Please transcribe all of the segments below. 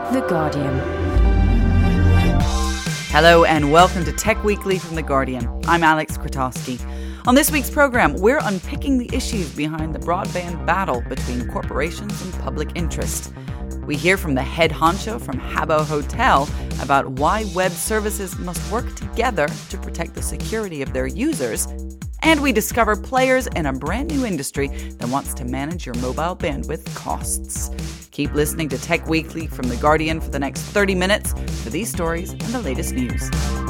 The Guardian. Hello and welcome to Tech Weekly from The Guardian. I'm Alex Kratowski. On this week's programme, we're unpicking the issues behind the broadband battle between corporations and public interest. We hear from the head honcho from Habbo Hotel about why web services must work together to protect the security of their users. And we discover players in a brand new industry that wants to manage your mobile bandwidth costs. Keep listening to Tech Weekly from The Guardian for the next 30 minutes for these stories and the latest news.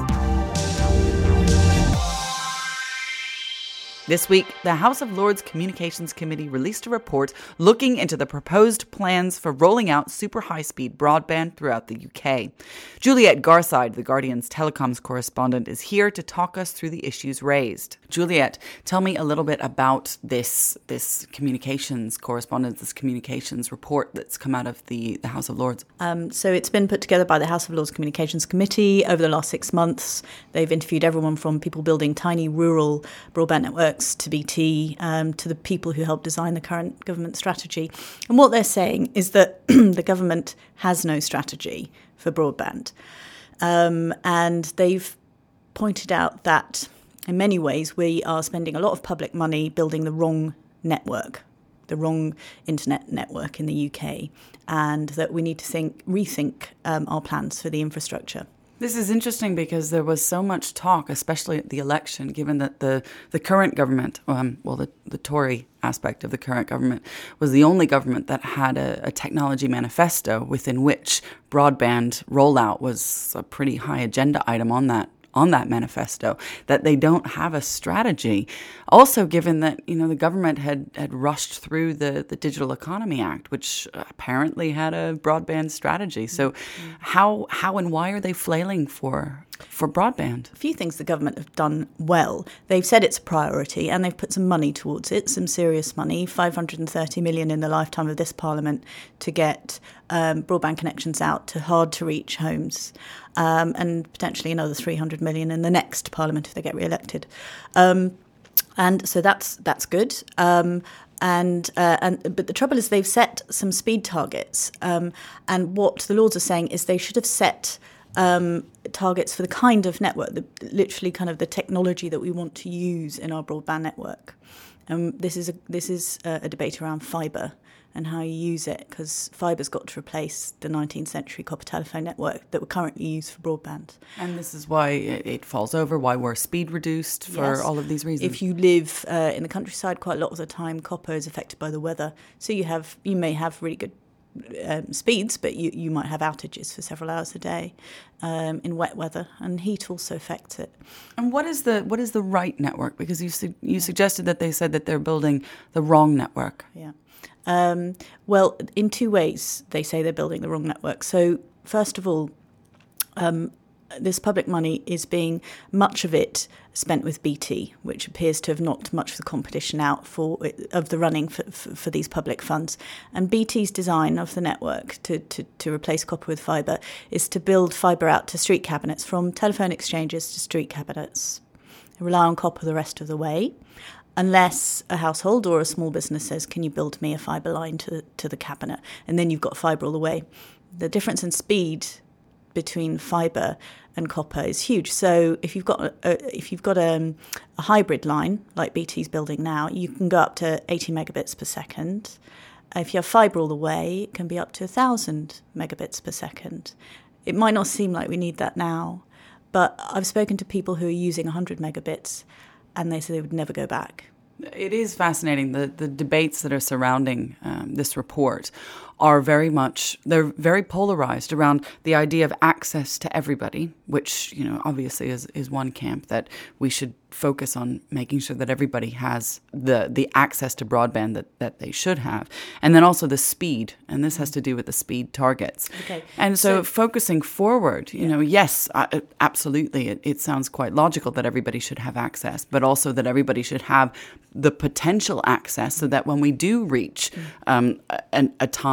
This week, the House of Lords Communications Committee released a report looking into the proposed plans for rolling out super high-speed broadband throughout the UK. Juliet Garside, The Guardian's telecoms correspondent, is here to talk us through the issues raised. Juliet, tell me a little bit about this communications correspondence, this communications report that's come out of the House of Lords. So it's been put together by the House of Lords Communications Committee over the last 6 months. They've interviewed everyone from people building tiny rural broadband networks to BT, to the people who helped design the current government strategy. And what they're saying is that the government has no strategy for broadband. And they've pointed out that in many ways we are spending a lot of public money building the wrong network, the wrong internet network in the UK, and that we need to rethink our plans for the infrastructure. This is interesting because there was so much talk, especially at the election, given that the current government, the Tory aspect of the current government, was the only government that had a technology manifesto within which broadband rollout was a pretty high agenda item on that manifesto, that they don't have a strategy. Also, given that, the government had rushed through the Digital Economy Act, which apparently had a broadband strategy. So how and why are they flailing for broadband? A few things the government have done well. They've said it's a priority and they've put some money towards it, some serious money, 530 million in the lifetime of this Parliament to get broadband connections out to hard-to-reach homes, and potentially another 300 million in the next Parliament if they get re-elected. And so that's good. But the trouble is they've set some speed targets, and what the Lords are saying is they should have set targets for the kind of network, literally kind of the technology that we want to use in our broadband network. This is a debate around fibre and how you use it, because fibre's got to replace the 19th century copper telephone network that we currently use for broadband. And this is why it falls over, why we're speed reduced for all of these reasons. If you live in the countryside, quite a lot of the time copper is affected by the weather. So you may have really good speeds, but you might have outages for several hours a day in wet weather, and heat also affects it. And what is the right network? Because you suggested that they said that they're building the wrong network. Yeah. Well, in two ways they say they're building the wrong network. So first of all, this public money is being, much of it, spent with BT, which appears to have knocked much of the competition out of the running for these public funds. And BT's design of the network to replace copper with fibre is to build fibre out to street cabinets, from telephone exchanges to street cabinets. They rely on copper the rest of the way, unless a household or a small business says, can you build me a fibre line to the cabinet? And then you've got fibre all the way. The difference in speed between fibre and copper is huge. So if you've got a hybrid line like BT's building now, you can go up to 80 megabits per second. If you have fibre all the way, it can be up to 1,000 megabits per second. It might not seem like we need that now, but I've spoken to people who are using 100 megabits, and they say they would never go back. It is fascinating. The debates that are surrounding this report are they're very polarized around the idea of access to everybody, which, obviously is one camp, that we should focus on making sure that everybody has the access to broadband that they should have. And then also the speed, and this has to do with the speed targets. Okay. And so focusing forward, yes, absolutely, it sounds quite logical that everybody should have access, but also that everybody should have the potential access so that when we do reach a time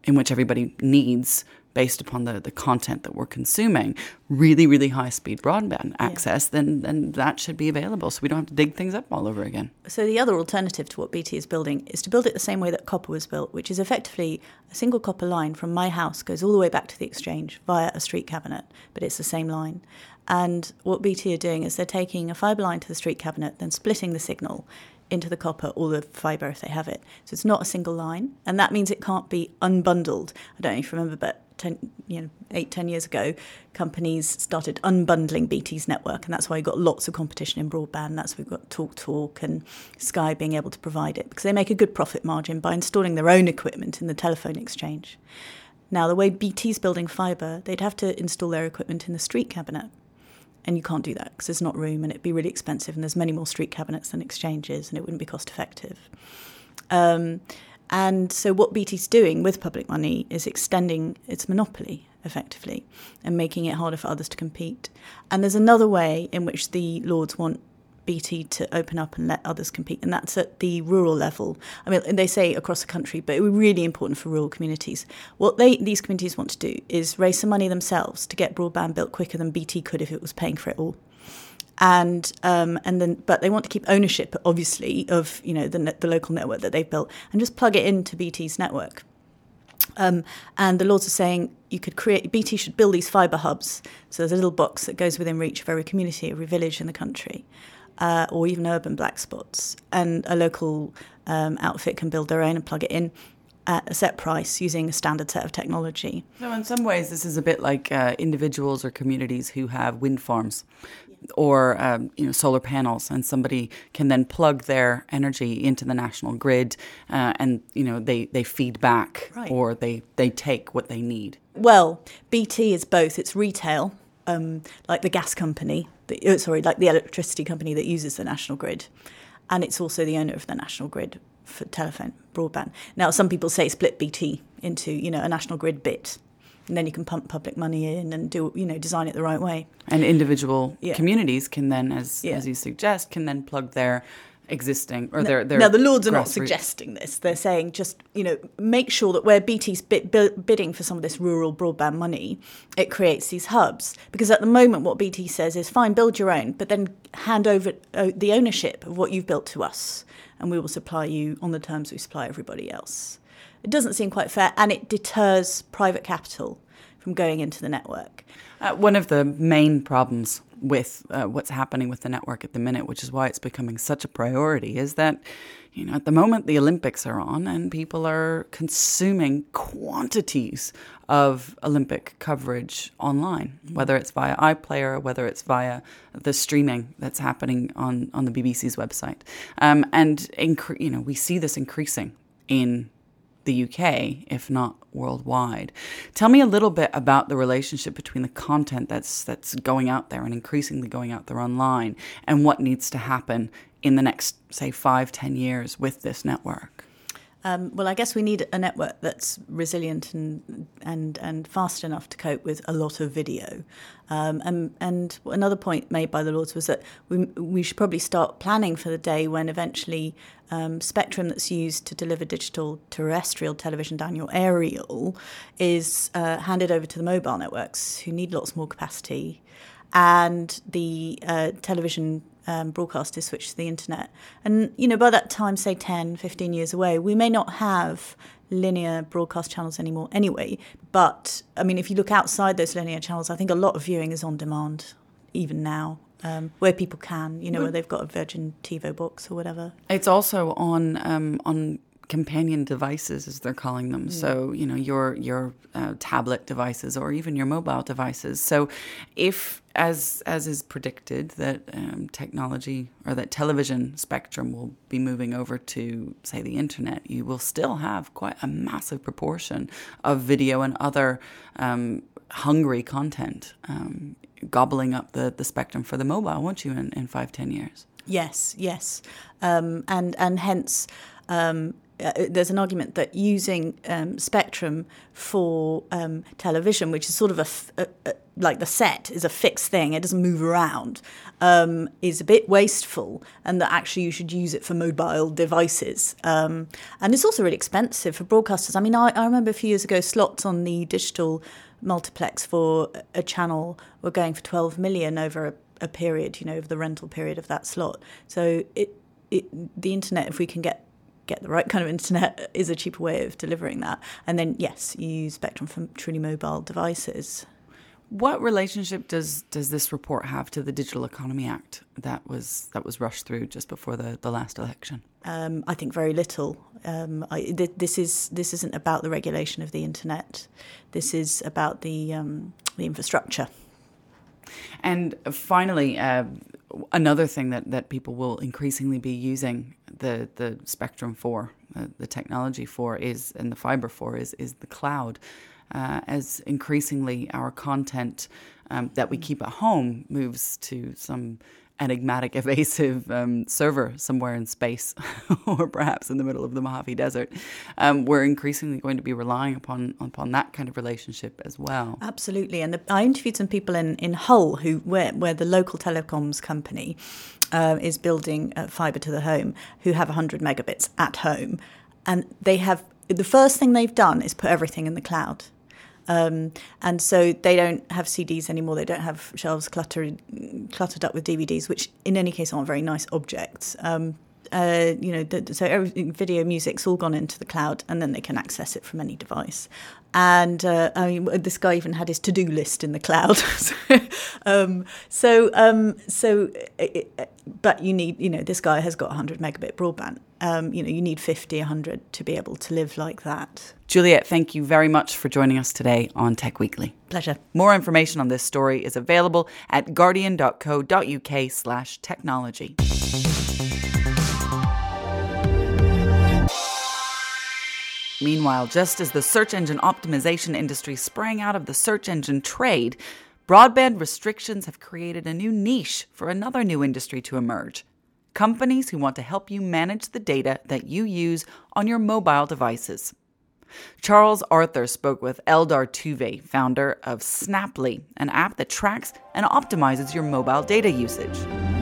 in which everybody needs, based upon the content that we're consuming, really, really high-speed broadband access, then that should be available so we don't have to dig things up all over again. So the other alternative to what BT is building is to build it the same way that copper was built, which is effectively a single copper line from my house goes all the way back to the exchange via a street cabinet, but it's the same line. And what BT are doing is they're taking a fibre line to the street cabinet, then splitting the signal into the copper or the fibre if they have it. So it's not a single line, and that means it can't be unbundled. I don't know if you remember, but 8-10 years ago, companies started unbundling BT's network, and that's why you got lots of competition in broadband. That's why we've got TalkTalk and Sky being able to provide it, because they make a good profit margin by installing their own equipment in the telephone exchange. Now, the way BT's building fibre, they'd have to install their equipment in the street cabinet. And you can't do that because there's not room, and it'd be really expensive, and there's many more street cabinets than exchanges, and it wouldn't be cost effective. And so what BT's doing with public money is extending its monopoly, effectively, and making it harder for others to compete. And there's another way in which the Lords want BT to open up and let others compete, and that's at the rural level. I mean, they say across the country, but it would be really important for rural communities. What these communities want to do is raise some money themselves to get broadband built quicker than BT could if it was paying for it all. But they want to keep ownership, obviously, of the local network that they've built, and just plug it into BT's network. And the Lords are saying BT should build these fibre hubs. So there's a little box that goes within reach of every community, every village in the country, or even urban black spots. And a local outfit can build their own and plug it in at a set price using a standard set of technology. So in some ways, this is a bit like individuals or communities who have wind farms or solar panels, and somebody can then plug their energy into the national grid, and they feed back, right, or they take what they need. Well, BT is both. It's retail, like the gas company, like the electricity company that uses the national grid, and it's also the owner of the national grid for telephone broadband. Now, some people say split BT into a national grid bit, and then you can pump public money in and do design it the right way. And individual communities can then, as you suggest, can then plug their existing or their Now, the Lords are not suggesting this. They're saying just make sure that where BT's bidding for some of this rural broadband money, it creates these hubs. Because at the moment, what BT says is, fine, build your own, but then hand over the ownership of what you've built to us, and we will supply you on the terms we supply everybody else. It doesn't seem quite fair, and it deters private capital from going into the network. One of the main problems with what's happening with the network at the minute, which is why it's becoming such a priority, is that at the moment the Olympics are on and people are consuming quantities of Olympic coverage online, whether it's via iPlayer, whether it's via the streaming that's happening on the BBC's website. We see this increasing in the UK, if not worldwide. Tell me a little bit about the relationship between the content that's going out there and increasingly going out there online, and what needs to happen in the next, say, 5-10 years with this network. Well, I guess we need a network that's resilient and fast enough to cope with a lot of video. And another point made by the Lords was that we should probably start planning for the day when eventually spectrum that's used to deliver digital terrestrial television down your aerial is handed over to the mobile networks, who need lots more capacity, and the television broadcasters switch to the internet. And, by that time, say 10, 15 years away, we may not have linear broadcast channels anymore anyway. But, if you look outside those linear channels, I think a lot of viewing is on demand, even now, where people can, where they've got a Virgin TiVo box or whatever. It's also on companion devices, as they're calling them. So, your tablet devices or even your mobile devices. So if, as is predicted, that technology or that television spectrum will be moving over to, say, the internet, you will still have quite a massive proportion of video and other hungry content gobbling up the spectrum for the mobile, won't you, in 5-10 years? Yes. And hence... there's an argument that using spectrum for television, which is sort of like the set is a fixed thing, it doesn't move around, is a bit wasteful, and that actually you should use it for mobile devices. And it's also really expensive for broadcasters. I mean, I remember a few years ago, slots on the digital multiplex for a channel were going for 12 million over a period, over the rental period of that slot. So the internet, if we can get the right kind of internet, is a cheaper way of delivering that. And then, yes, you use spectrum for truly mobile devices. What relationship does this report have to the Digital Economy Act that was rushed through just before the last election? I think very little. This isn't about the regulation of the internet. This is about the infrastructure. And finally, another thing that people will increasingly be using the spectrum for, the technology for, and the fiber for is the cloud. As increasingly our content that we keep at home moves to some enigmatic, evasive server somewhere in space or perhaps in the middle of the Mojave Desert, we're increasingly going to be relying upon that kind of relationship as well. Absolutely. And I interviewed some people in Hull where the local telecoms company is building fibre to the home, who have 100 megabits at home. And the first thing they've done is put everything in the cloud. And so they don't have CDs anymore. They don't have shelves cluttered up with DVDs, which in any case aren't very nice objects. So everything, video, music's all gone into the cloud, and then they can access it from any device. And this guy even had his to-do list in the cloud. But you need, this guy has got 100 megabit broadband. You need 50, 100 to be able to live like that. Juliet, thank you very much for joining us today on Tech Weekly. Pleasure. More information on this story is available at guardian.co.uk/technology. Meanwhile, just as the search engine optimization industry sprang out of the search engine trade, broadband restrictions have created a new niche for another new industry to emerge. Companies who want to help you manage the data that you use on your mobile devices. Charles Arthur spoke with Eldar Tuve, founder of Snaply, an app that tracks and optimizes your mobile data usage.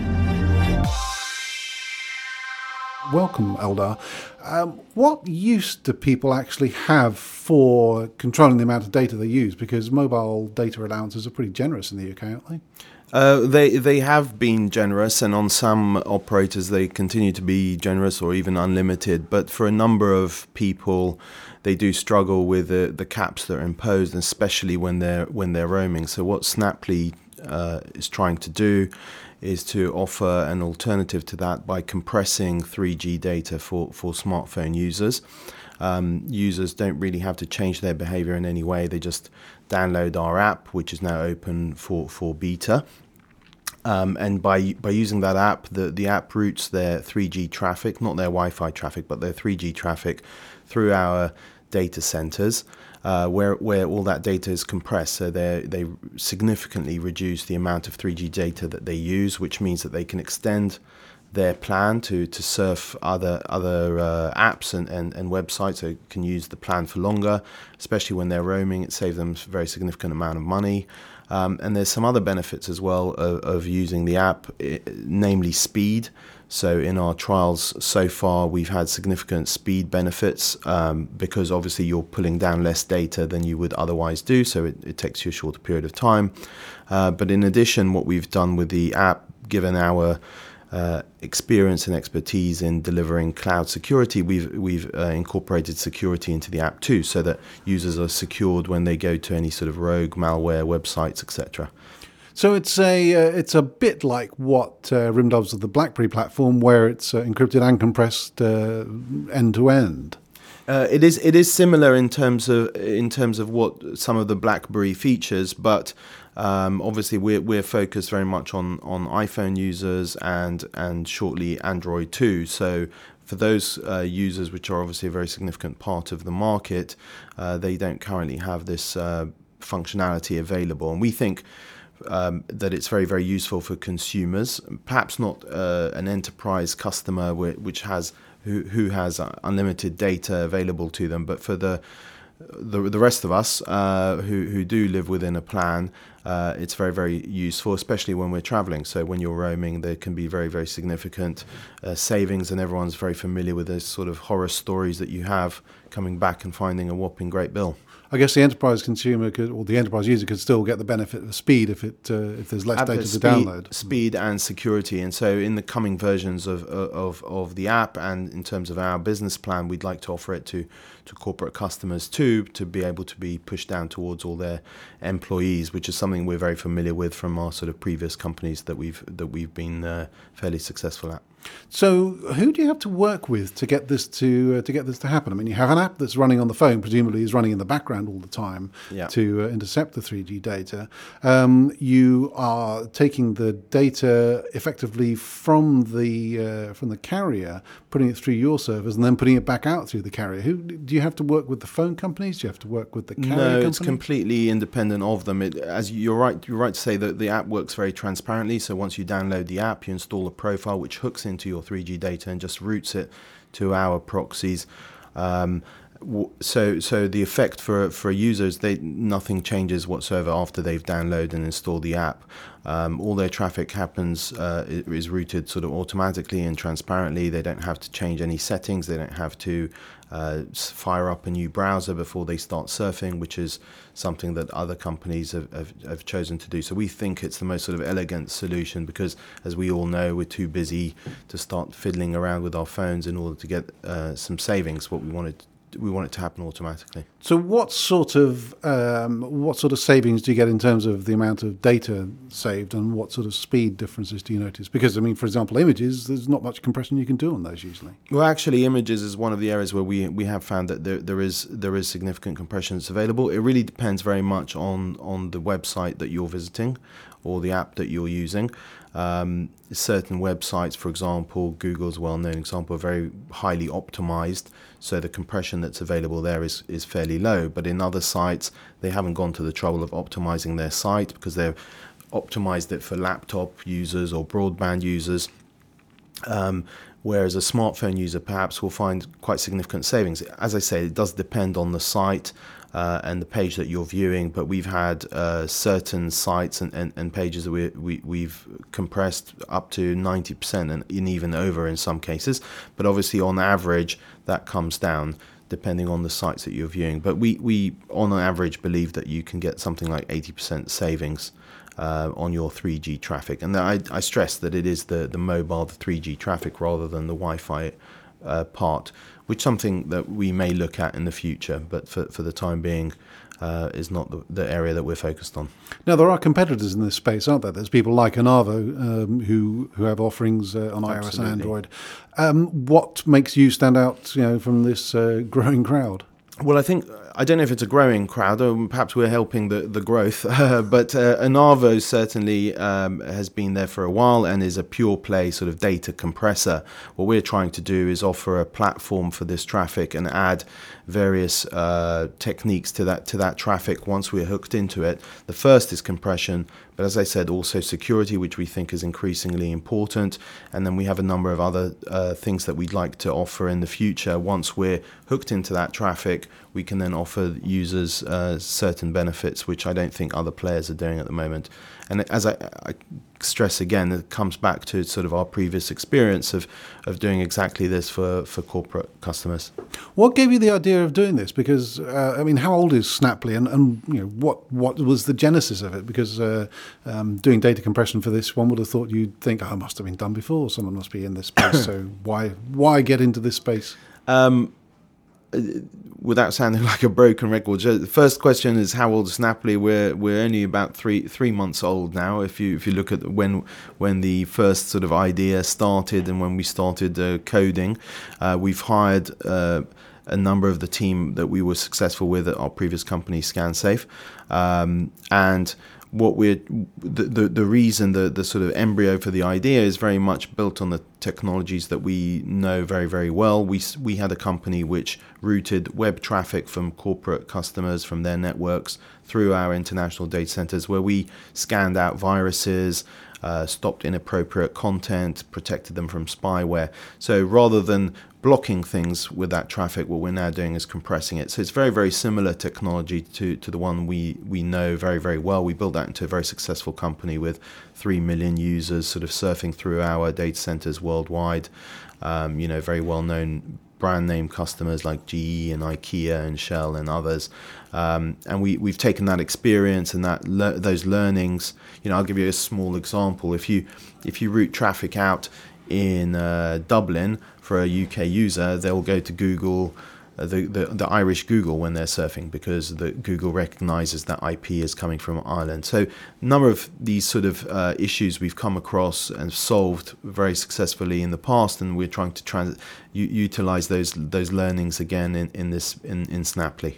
Welcome, Eldar. What use do people actually have for controlling the amount of data they use? Because mobile data allowances are pretty generous in the UK, aren't they? They have been generous, and on some operators they continue to be generous or even unlimited. But for a number of people, they do struggle with the caps that are imposed, especially when they're roaming. So what Snaply is trying to do is to offer an alternative to that by compressing 3G data for smartphone users. Users don't really have to change their behavior in any way. They just download our app, which is now open for beta. And by using that app, the app routes their 3G traffic, not their Wi-Fi traffic, but their 3G traffic through our data centers, where all that data is compressed. So they significantly reduce the amount of 3G data that they use, which means that they can extend their plan to surf other apps and websites, so can use the plan for longer, especially when they're roaming. It saves them a very significant amount of money. And there's some other benefits as well of using the app, namely speed. So in our trials so far, we've had significant speed benefits because obviously you're pulling down less data than you would otherwise do, so it takes you a shorter period of time. But in addition, what we've done with the app, given our experience and expertise in delivering cloud security, we've incorporated security into the app too, so that users are secured when they go to any sort of rogue malware websites, etc. So it's a bit like what RIM does with the BlackBerry platform, where it's encrypted and compressed end to end. It is similar in terms of what some of the BlackBerry features, but obviously we're focused very much on iPhone users and shortly Android too. So for those users, which are obviously a very significant part of the market, they don't currently have this functionality available, and we think that it's very, very useful for consumers, perhaps not an enterprise customer which has who has unlimited data available to them. But for the rest of us who do live within a plan, it's very, very useful, especially when we're traveling. So when you're roaming, there can be very, very significant savings, and everyone's very familiar with those sort of horror stories that you have coming back and finding a whopping great bill. I guess the enterprise consumer or the enterprise user could still get the benefit of speed if there's less data to download. Speed and security. And so in the coming versions of the app, and in terms of our business plan, we'd like to offer it to corporate customers too, to be able to be pushed down towards all their employees, which is something we're very familiar with from our sort of previous companies that we've been fairly successful at. So, who do you have to work with to get this to happen? I mean, you have an app that's running on the phone, presumably is running in the background all the time to intercept the 3G data. You are taking the data effectively from the carrier, putting it through your servers, and then putting it back out through the carrier. Who do you have to work with? The phone companies? Do you have to work with the carrier company? No, it's completely independent of them. As you're right to say that the app works very transparently. So once you download the app, you install a profile which hooks into your 3G data and just routes it to our proxies. So the effect for users, nothing changes whatsoever after they've downloaded and installed the app. All their traffic happens is routed sort of automatically and transparently. They don't have to change any settings. They don't have to fire up a new browser before they start surfing, which is something that other companies have chosen to do. So we think it's the most sort of elegant solution because, as we all know, we're too busy to start fiddling around with our phones in order to get some savings. What we want it to happen automatically. So what sort of savings do you get in terms of the amount of data saved, and what sort of speed differences do you notice? Because, I mean, for example, images, there's not much compression you can do on those usually. Well, actually, images is one of the areas where we have found that there is significant compression that's available. It really depends very much on the website that you're visiting or the app that you're using. Certain websites, for example, Google's a well-known example, are very highly optimized, so the compression that's available there is fairly low. But in other sites, they haven't gone to the trouble of optimizing their site because they've optimized it for laptop users or broadband users. Whereas a smartphone user perhaps will find quite significant savings. As I say, it does depend on the site and the page that you're viewing, but we've had certain sites and pages that we've compressed up to 90% and even over in some cases. But obviously on average that comes down depending on the sites that you're viewing. But we on average believe that you can get something like 80% savings on your 3G traffic. And I stress that it is the mobile, the 3G traffic rather than the Wi-Fi part, which is something that we may look at in the future, but for the time being is not the area that we're focused on. Now, there are competitors in this space, aren't there? There's people like Anavo who have offerings on iOS Absolutely. and Android. What makes you stand out, from this growing crowd? Well, I don't know if it's a growing crowd, or perhaps we're helping the growth, but Anavo certainly has been there for a while and is a pure play sort of data compressor. What we're trying to do is offer a platform for this traffic and add various techniques to that traffic once we're hooked into it. The first is compression, but as I said, also security, which we think is increasingly important. And then we have a number of other things that we'd like to offer in the future. Once we're hooked into that traffic, we can then offer users certain benefits, which I don't think other players are doing at the moment. And as I stress again, it comes back to sort of our previous experience of doing exactly this for corporate customers. What gave you the idea of doing this? Because, how old is Snaply, and what was the genesis of it? Because doing data compression for this, one would have thought you'd think, it must have been done before, someone must be in this space, so why get into this space? Without sounding like a broken record, the first question is how old is Snaply? We're only about three months old now. If you look at when the first sort of idea started and when we started coding, we've hired a number of the team that we were successful with at our previous company, ScanSafe, and what the reason, the sort of embryo for the idea is very much built on the technologies that we know very, very well. We had a company which routed web traffic from corporate customers from their networks through our international data centers, where we scanned out viruses, stopped inappropriate content, protected them from spyware. So rather than blocking things with that traffic, what we're now doing is compressing it. So it's very, very similar technology to the one we know very, very well. We built that into a very successful company with 3 million users sort of surfing through our data centers worldwide. Very well-known brand name customers like GE and IKEA and Shell and others. And we've taken that experience and those learnings. I'll give you a small example. If you route traffic out in Dublin for a UK user, they'll go to Google, the Irish Google when they're surfing, because the Google recognizes that IP is coming from Ireland. So a number of these sort of issues we've come across and solved very successfully in the past, and we're trying to utilize those learnings again in Snaply.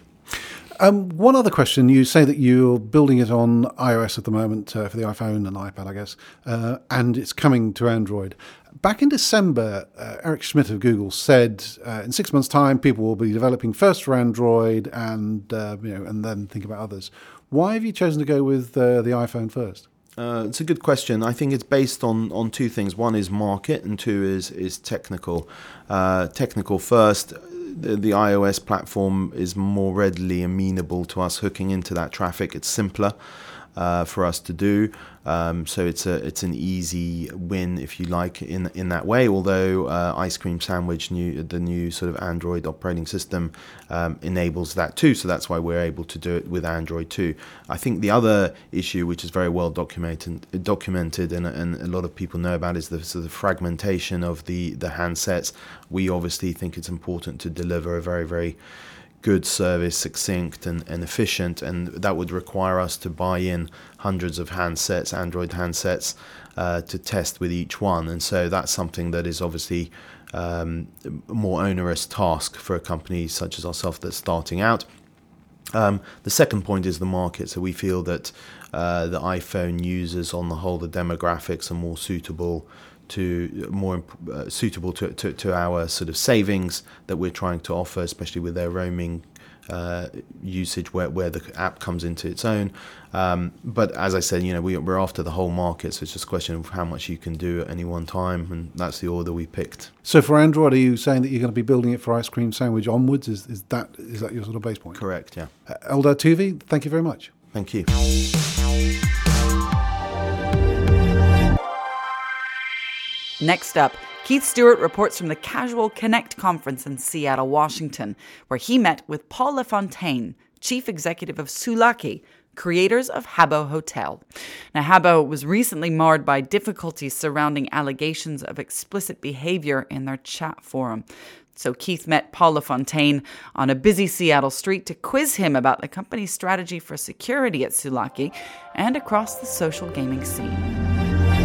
One other question. You say that you're building it on iOS at the moment for the iPhone and iPad, I guess, and it's coming to Android. Back in December, Eric Schmidt of Google said in 6 months' time, people will be developing first for Android and then think about others. Why have you chosen to go with the iPhone first? It's a good question. I think it's based on two things. One is market, and two is technical. Technical first. The iOS platform is more readily amenable to us hooking into that traffic. It's simpler for us to do, so it's an easy win, if you like, in that way. Although Ice Cream Sandwich, the new sort of Android operating system, enables that too, so that's why we're able to do it with Android too. I think the other issue, which is very well documented and a lot of people know about, is the sort of fragmentation of the handsets. We obviously think it's important to deliver a very, very good service, succinct and efficient, and that would require us to buy in hundreds of handsets, Android handsets, to test with each one. And so that's something that is obviously a more onerous task for a company such as ourselves that's starting out. The second point is the market. So we feel that the iPhone users, on the whole, the demographics are more suitable to our sort of savings that we're trying to offer, especially with their roaming usage where the app comes into its own. But as I said, we're after the whole market, so it's just a question of how much you can do at any one time, and that's the order we picked. So for Android, are you saying that you're going to be building it for Ice Cream Sandwich onwards? Is that your sort of base point? Correct, yeah. Eldar Tuvey, thank you very much. Thank you. Next up, Keith Stewart reports from the Casual Connect conference in Seattle, Washington, where he met with Paul LaFontaine, chief executive of Sulaki, creators of Habbo Hotel. Now, Habbo was recently marred by difficulties surrounding allegations of explicit behavior in their chat forum. So Keith met Paul LaFontaine on a busy Seattle street to quiz him about the company's strategy for security at Sulaki and across the social gaming scene.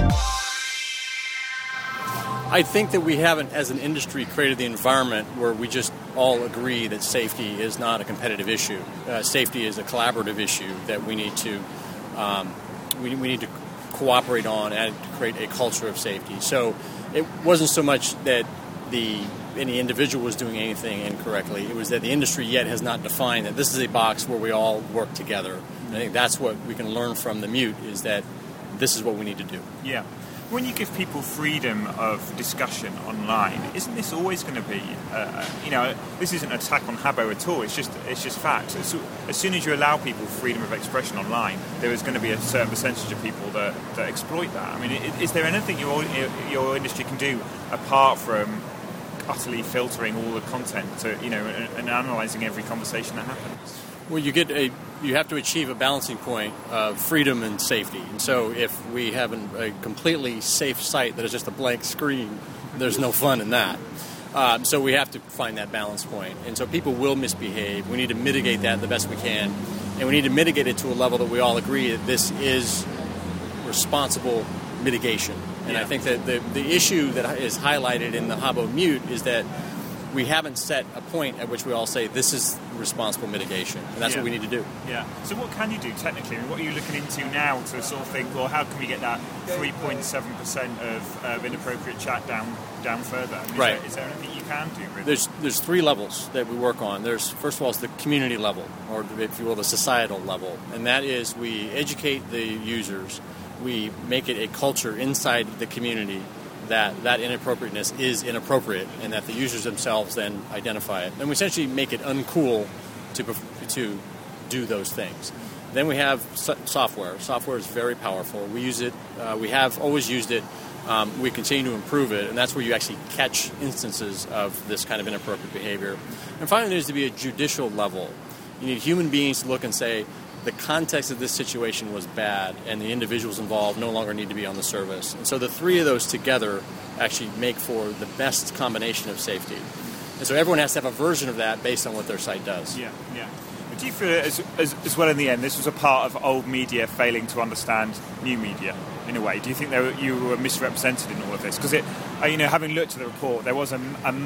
I think that we haven't, as an industry, created the environment where we just all agree that safety is not a competitive issue. Safety is a collaborative issue that we need to we need to cooperate on and to create a culture of safety. So it wasn't so much that any individual was doing anything incorrectly. It was that the industry yet has not defined that this is a box where we all work together. And I think that's what we can learn from the Mute, is that this is what we need to do. Yeah. When you give people freedom of discussion online, isn't this always going to be, this isn't an attack on Habbo at all, it's just fact. As soon as you allow people freedom of expression online, there is going to be a certain percentage of people that exploit that. I mean, is there anything your industry can do apart from utterly filtering all the content and analysing every conversation that happens? Well, you have to achieve a balancing point of freedom and safety. And so if we have a completely safe site that is just a blank screen, there's no fun in that. So we have to find that balance point. And so people will misbehave. We need to mitigate that the best we can. And we need to mitigate it to a level that we all agree that this is responsible mitigation. And I think that the issue that is highlighted in the Habbo Mute is that we haven't set a point at which we all say this is responsible mitigation, and that's what we need to do. Yeah. So what can you do technically? I mean, what are you looking into now to sort of think, well, how can we get that 3.7% of inappropriate chat down further? I mean, right. Is there anything you can do? Really? There's three levels that we work on. There's, first of all, it's the community level, or if you will, the societal level, and that is we educate the users we make it a culture inside the community that inappropriateness is inappropriate, and that the users themselves then identify it. And we essentially make it uncool to do those things. Then we have software. Software is very powerful. We use it. We have always used it. We continue to improve it, and that's where you actually catch instances of this kind of inappropriate behavior. And finally, there needs to be a judicial level. You need human beings to look and say, the context of this situation was bad, and the individuals involved no longer need to be on the service. And so the three of those together actually make for the best combination of safety. And so everyone has to have a version of that based on what their site does. Yeah. But do you feel as well in the end, this was a part of old media failing to understand new media in a way? Do you think you were misrepresented in all of this? Because having looked at the report, there was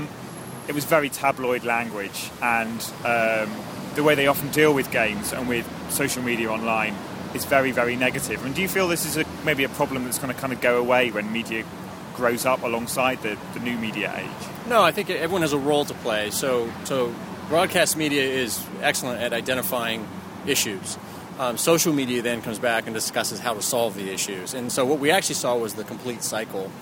it was very tabloid language, and the way they often deal with games and with social media online is very, very negative. And do you feel this is maybe a problem that's going to kind of go away when media grows up alongside the new media age? No, I think everyone has a role to play. So broadcast media is excellent at identifying issues. Social media then comes back and discusses how to solve the issues. And so what we actually saw was the complete cycle.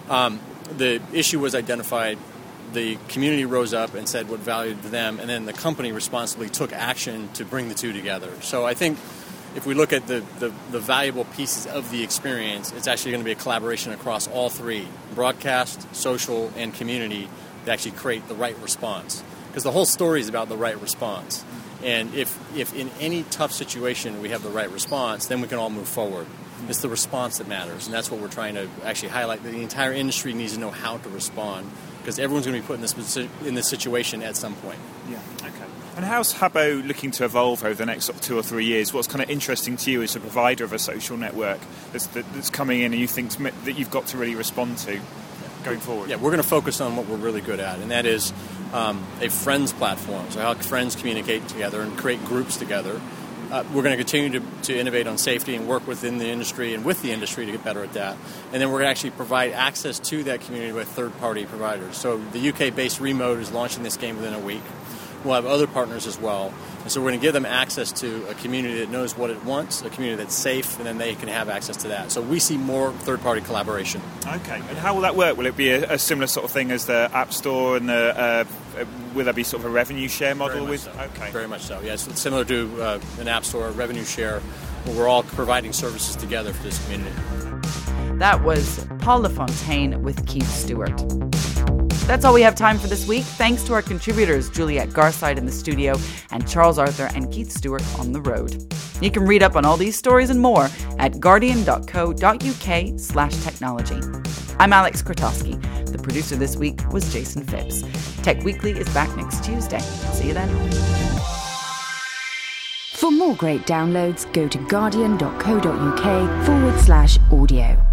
The issue was identified, the community rose up and said what valued them, and then the company responsibly took action to bring the two together. So I think if we look at the valuable pieces of the experience, it's actually going to be a collaboration across all three, broadcast, social, and community, to actually create the right response. Because the whole story is about the right response. And if in any tough situation we have the right response, then we can all move forward. It's the response that matters, and that's what we're trying to actually highlight. The entire industry needs to know how to respond, because everyone's going to be put in this situation at some point. Yeah. Okay. And how's Habbo looking to evolve over the next 2 or 3 years? What's kind of interesting to you as a provider of a social network that's coming in and you think that you've got to really respond to going forward? Yeah, we're going to focus on what we're really good at, and that is a friends platform. So how friends communicate together and create groups together. We're going to continue to innovate on safety and work within the industry and with the industry to get better at that. And then we're going to actually provide access to that community with third-party providers. So the UK-based Remote is launching this game within a week. We'll have other partners as well. And so we're going to give them access to a community that knows what it wants, a community that's safe, and then they can have access to that. So we see more third-party collaboration. Okay. And how will that work? Will it be a similar sort of thing as the App Store, and will there be sort of a revenue share model with? So. Okay. Very much so. Yes, it's similar to an App Store, a revenue share, where we're all providing services together for this community. That was Paul LaFontaine with Keith Stewart. That's all we have time for this week. Thanks to our contributors, Juliet Garside in the studio and Charles Arthur and Keith Stewart on the road. You can read up on all these stories and more at guardian.co.uk/technology. I'm Alex Krotowski. The producer this week was Jason Phipps. Tech Weekly is back next Tuesday. See you then. For more great downloads, go to guardian.co.uk/audio.